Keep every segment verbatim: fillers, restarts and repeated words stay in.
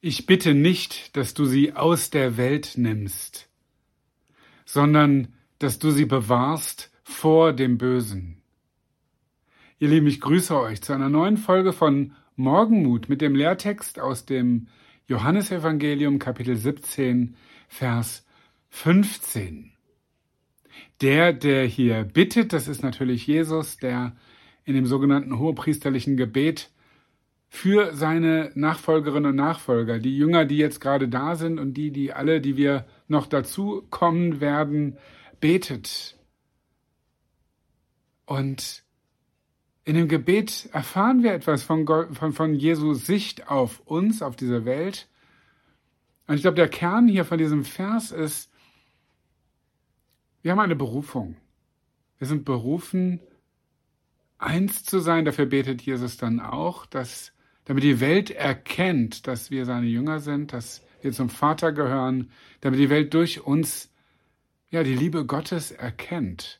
Ich bitte nicht, dass du sie aus der Welt nimmst, sondern dass du sie bewahrst vor dem Bösen. Ihr Lieben, ich grüße euch zu einer neuen Folge von Morgenmut mit dem Lehrtext aus dem Johannesevangelium Kapitel siebzehn, Vers fünfzehn. Der, der hier bittet, das ist natürlich Jesus, der in dem sogenannten hohepriesterlichen Gebet für seine Nachfolgerinnen und Nachfolger, die Jünger, die jetzt gerade da sind und die, die alle, die wir noch dazu kommen werden, betet. Und in dem Gebet erfahren wir etwas von, Gott, von, von Jesu Sicht auf uns, auf diese Welt. Und ich glaube, der Kern hier von diesem Vers ist, wir haben eine Berufung. Wir sind berufen, eins zu sein. Dafür betet Jesus dann auch, dass, damit die Welt erkennt, dass wir seine Jünger sind, dass wir zum Vater gehören, damit die Welt durch uns ja die Liebe Gottes erkennt.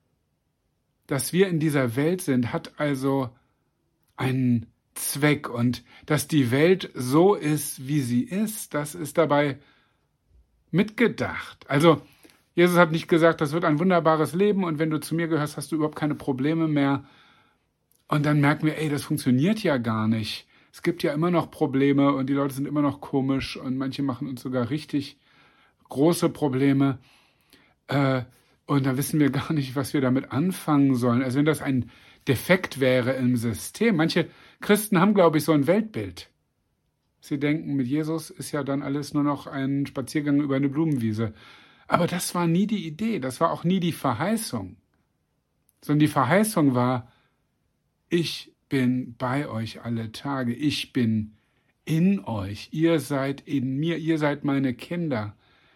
Dass wir in dieser Welt sind, hat also einen Zweck. Und dass die Welt so ist, wie sie ist, das ist dabei mitgedacht. Also Jesus hat nicht gesagt, das wird ein wunderbares Leben und wenn du zu mir gehörst, hast du überhaupt keine Probleme mehr. Und dann merken wir, ey, das funktioniert ja gar nicht. Es gibt ja immer noch Probleme und die Leute sind immer noch komisch und manche machen uns sogar richtig große Probleme. Äh, und da wissen wir gar nicht, was wir damit anfangen sollen. Also wenn das ein Defekt wäre im System. Manche Christen haben, glaube ich, so ein Weltbild. Sie denken, mit Jesus ist ja dann alles nur noch ein Spaziergang über eine Blumenwiese. Aber das war nie die Idee, das war auch nie die Verheißung. Sondern die Verheißung war, ich bin bei euch alle Tage, ich bin in euch, ihr seid in mir, ihr seid meine Kinder.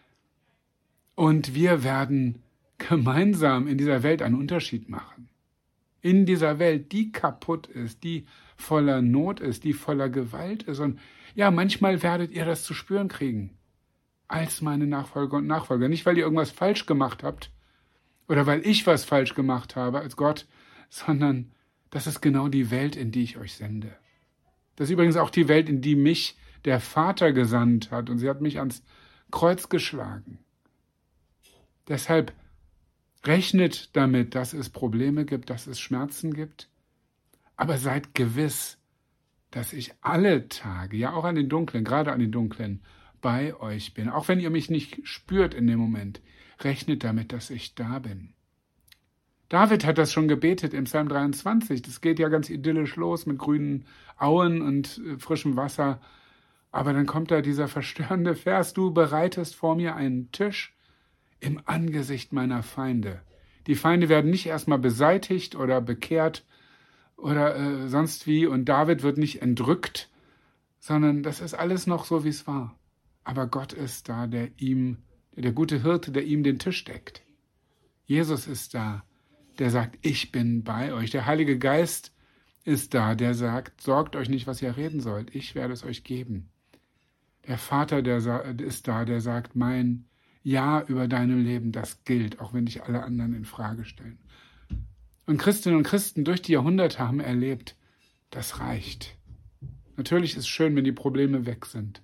Und wir werden gemeinsam in dieser Welt einen Unterschied machen. In dieser Welt, die kaputt ist, die voller Not ist, die voller Gewalt ist. Und ja, manchmal werdet ihr das zu spüren kriegen. Als meine Nachfolger und Nachfolger. Nicht, weil ihr irgendwas falsch gemacht habt oder weil ich was falsch gemacht habe als Gott, sondern das ist genau die Welt, in die ich euch sende. Das ist übrigens auch die Welt, in die mich der Vater gesandt hat und sie hat mich ans Kreuz geschlagen. Deshalb rechnet damit, dass es Probleme gibt, dass es Schmerzen gibt, aber seid gewiss, dass ich alle Tage, ja auch an den dunklen, gerade an den dunklen, bei euch bin. Auch wenn ihr mich nicht spürt in dem Moment, rechnet damit, dass ich da bin. David hat das schon gebetet im Psalm dreiundzwanzig. Das geht ja ganz idyllisch los mit grünen Auen und äh, frischem Wasser. Aber dann kommt da dieser verstörende Vers, du bereitest vor mir einen Tisch im Angesicht meiner Feinde. Die Feinde werden nicht erstmal beseitigt oder bekehrt oder äh, sonst wie und David wird nicht entrückt, sondern das ist alles noch so, wie es war. Aber Gott ist da, der ihm, der gute Hirte, der ihm den Tisch deckt. Jesus ist da, der sagt, ich bin bei euch. Der Heilige Geist ist da, der sagt, sorgt euch nicht, was ihr reden sollt. Ich werde es euch geben. Der Vater der ist da, der sagt, mein Ja über deinem Leben, das gilt, auch wenn dich alle anderen in Frage stellen. Und Christinnen und Christen durch die Jahrhunderte haben erlebt, das reicht. Natürlich ist es schön, wenn die Probleme weg sind.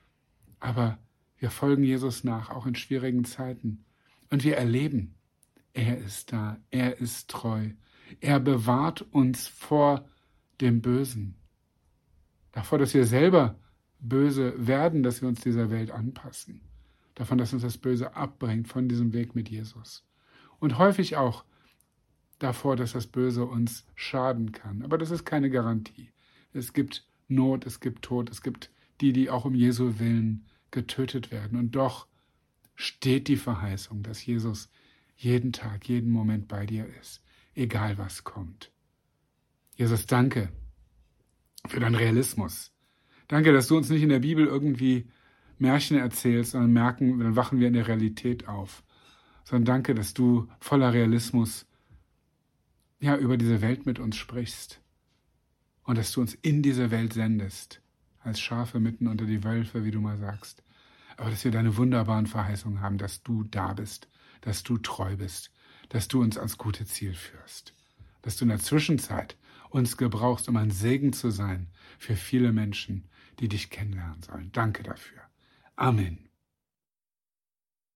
Aber wir folgen Jesus nach, auch in schwierigen Zeiten. Und wir erleben, er ist da, er ist treu. Er bewahrt uns vor dem Bösen. Davor, dass wir selber böse werden, dass wir uns dieser Welt anpassen. Davon, dass uns das Böse abbringt von diesem Weg mit Jesus. Und häufig auch davor, dass das Böse uns schaden kann. Aber das ist keine Garantie. Es gibt Not, es gibt Tod, es gibt die, die auch um Jesu Willen getötet werden. Und doch steht die Verheißung, dass Jesus jeden Tag, jeden Moment bei dir ist, egal was kommt. Jesus, danke für deinen Realismus. Danke, dass du uns nicht in der Bibel irgendwie Märchen erzählst, sondern merken, dann wachen wir in der Realität auf. Sondern danke, dass du voller Realismus ja, über diese Welt mit uns sprichst und dass du uns in diese Welt sendest, als Schafe mitten unter die Wölfe, wie du mal sagst. Aber dass wir deine wunderbaren Verheißungen haben, dass du da bist, dass du treu bist, dass du uns ans gute Ziel führst, dass du in der Zwischenzeit uns gebrauchst, um ein Segen zu sein für viele Menschen, die dich kennenlernen sollen. Danke dafür. Amen.